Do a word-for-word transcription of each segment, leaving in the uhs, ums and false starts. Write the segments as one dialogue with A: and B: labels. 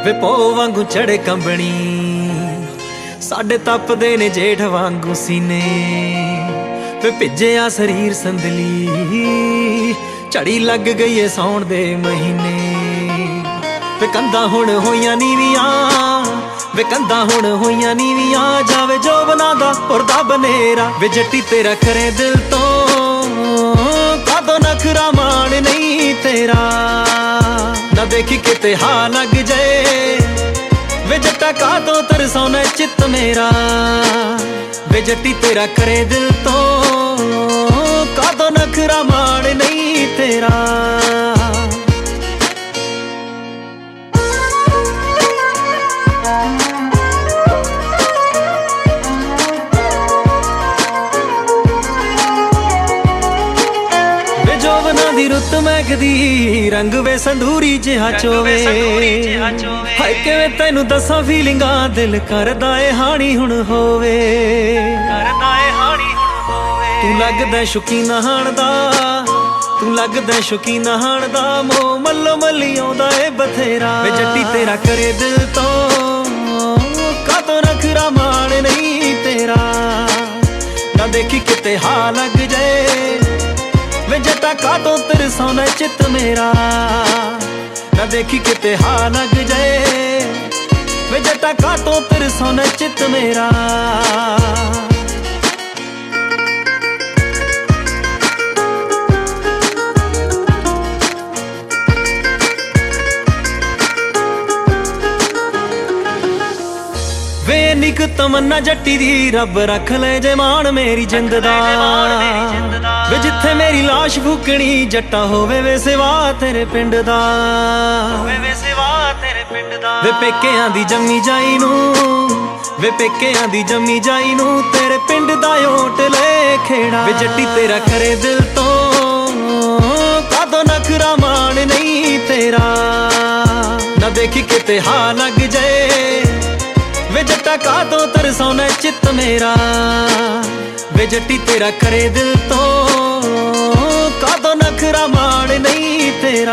A: ਵੇ ਪੋ ਵਾਂਗੂ ਚੜੇ ਕੰਬਣੀ ਸਾਡੇ ਤਪਦੇ ਨੇ ਜੇਠ ਵਾਂਗੂ ਸੀਨੇ ਵੇ ਭਿੱਜਿਆ ਸਰੀਰ ਸੰਦਲੀ ਝੜੀ ਲੱਗ ਗਈ ਏ ਸੌਣ ਦੇ ਮਹੀਨੇ ਵੇ ਕੰਧਾਂ ਹੁਣ ਹੋਈਆਂ ਨੀਵੀਆਂ ਵੇ ਕੰਧਾਂ ਹੁਣ ਹੋਈਆਂ ਨੀਵੀਆਂ ਜਾਵੇ ਜੋ ਬਣਾਦਾ ਉਰਦਾ ਬਨੇਰਾ ਵੇ ਜੱਟੀ ਤੇਰਾ ਕਰੇ ਦਿਲ ਤੋਂ ਕਾਦੋਂ ਨਖਰਾ ਮਾਣ ਨਹੀਂ ਤੇਰਾ ਨਾ ਦੇਖੀ ਕਿਤੇ ਹਾ ਲੱਗ ਜਾਏ ਵੇ ਜੱਟਾ ਕਾਦੋਂ ਤਰਸਾਉਣਾ ਚਿੱਤ ਮੇਰਾ ਵੇ ਜੱਟੀ ਤੇਰਾ ਕਰੇ ਦਿਲ ਤੋਂ ਕਾਦੋਂ ਨਖਰਾ ਮਾਣ ਨਹੀਂ ਤੇਰਾ ਦੀ ਰੁੱਤ ਮਹਿਕਦੀ ਰੰਗ ਵੇ ਸੰਧੂਰੀ ਜਿਹਾ ਚੋਵੇ ਹਾਏ ਕਿਵੇਂ ਤੈਨੂੰ ਦੱਸਾਂ ਫੀਲਿੰਗਾਂ ਦਿਲ ਕਰਦਾ ਏ ਹਾਣੀ ਹੁਣ ਹੋਵੇ ਕਰਦਾ ਏ ਹਾਣੀ ਹੁਣ ਹੋਵੇ ਤੂੰ ਲੱਗਦਾ ਸ਼ੌਕੀਨ ਨਹਾਣ ਦਾ ਤੂੰ ਲੱਗਦਾ ਸ਼ੌਕੀਨ ਨਹਾਣ ਦਾ ਮੋ ਮੱਲੋ ਮੱਲੀ ਆਉਂਦਾ ਏ ਬਥੇਰਾ ਵੇ ਜੱਟੀ ਤੇਰਾ ਕਰੇ ਦਿਲ ਤੋਂ ਕਾਦੋਂ ਨਖਰਾ ਮਾਣ ਨਹੀਂ ਤੇਰਾ ਨਾ ਦੇਖੀ ਕਿਤੇ ਹਾ ਲੱਗ ਜਾਏ ਵੇ ਜੱਟਾ ਕਾਦੋਂ ਤਰਸਾਉਣਾ ਚਿੱਤ ਮੇਰਾ ਨਾ ਦੇਖੀ ਕਿਤੇ ਹਾ ਲੱਗ ਜਾਏ ਵੇ ਜੱਟਾ ਕਾਦੋਂ ਤਰਸਾਉਣਾ ਚਿੱਤ ਮੇਰਾ ਵੇ ਨਿਕ ਤਮੰਨਾ ਜੱਟੀ ਦੀ ਰੱਬ ਰੱਖ ਲੈ ਜੇ ਮਾਣ ਮੇਰੀ ਜਿੰਦ ਦਾ ਵੇ ਜਿੱਥੇ ਮੇਰੀ ਲਾਸ਼ ਫੂਕਣੀ ਜੱਟਾ ਹੋਵੇ ਵੇ ਸਿਵਾ ਤੇਰੇ ਪਿੰਡ ਦਾ ਹੋਵੇ ਵੇ ਸਿਵਾ ਤੇਰੇ ਪਿੰਡ ਦਾ ਵੇ ਪੇਕਿਆਂ ਦੀ ਜੰਮੀ ਜਾਈ ਨੂੰ ਵੇ ਪੇਕਿਆਂ ਦੀ ਜੰਮੀ ਜਾਈ ਨੂੰ ਤੇਰੇ ਪਿੰਡ ਦਾ ਓਟ ਲੈ ਖੇੜਾ ਵੇ ਜੱਟੀ ਤੇਰਾ ਕਰੇ ਦਿਲ ਤੋਂ ਕਾਦੋਂ ਨਖਰਾ ਮਾਣ ਨਹੀਂ ਤੇਰਾ ਨਾ ਦੇਖੀ ਕਿਤੇ ਹਾ ਲੱਗ ਜਾਏ ਵੇ ਜੱਟਾ ਕਾਦੋਂ ਤਰਸਾਉਣਾ ਚਿੱਤ ਮੇਰਾ ਵੇ ਜੱਟੀ ਤੇਰਾ ਕਰੇ ਦਿਲ ਤੋਂ ਕਾਦੋਂ ਨਖਰਾ ਮਾਣ ਨਹੀਂ ਤੇਰਾ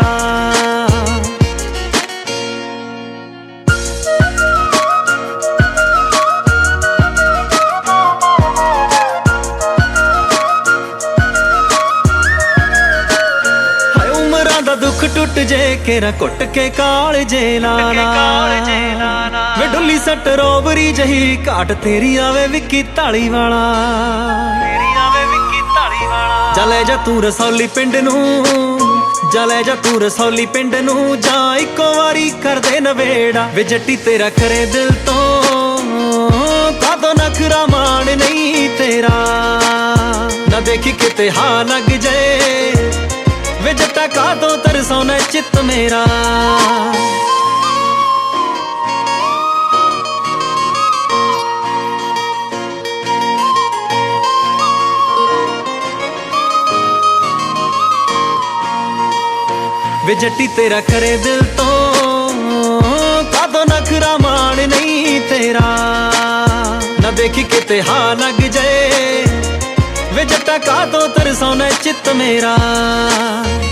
A: ਹਾਏ ਉਮਰਾਂ ਦਾ ਦੁੱਖ ਟੁੱਟ ਜੇ ਕੇਰਾ ਘੁੱਟ ਕੇ ਕਾਲ ਜੇ ਲਾਲਾ ਵੇ ਡੁੱਲੀ ਸੱਟ ਰੋਬਰੀ ਜਹੀ ਘਾਟ ਤੇਰੀ ਆਵੇ ਵਿੱਕੀ ਢਾਲੀ ਵਾਲਾ ਤੇਰੀ ਆਵੇ ਵਿੱਕੀ ਢਾਲੀ ਵਾਲਾ ਜਾ ਲੈ ਜਾ ਤੂੰ ਰਸੌਲੀ ਪਿੰਡ ਨੂੰ ਜਾ ਲੈ ਜਾ ਤੂੰ ਰਸੌਲੀ ਪਿੰਡ ਨੂੰ ਜਾਂ ਇੱਕੋ ਵਾਰੀ ਕਰਦੇ ਨਵੇੜਾ ਵੇ ਜੱਟੀ ਤੇਰਾ ਕਰੇ ਦਿਲ ਤੋਂ ਕਾਦੋਂ ਨਖਰਾ ਮਾਣ ਨਹੀਂ ਤੇਰਾ ਨਾ ਦੇਖੀ ਕਿਤੇ ਹਾ ਲੱਗ ਜਾਏ ਵੇ ਜੱਟਾ ਕਾਦੋਂ ਤਰਸਾਉਣਾ ਚਿੱਤ ਮੇਰਾ ਵੇ ਜੱਟੀ ਤੇਰਾ ਕਰੇ ਦਿਲ ਤੋਂ ਕਾਦੋਂ ਨਖਰਾ ਮਾਣ ਨਹੀਂ ਤੇਰਾ ਨਾ ਦੇਖੀ ਕਿਤੇ ਹਾ ਲੱਗ ਜਾਏ ਵੇ ਜੱਟਾ ਕਾਦੋਂ ਤਰਸਾਉਣਾ ਚਿੱਤ ਮੇਰਾ।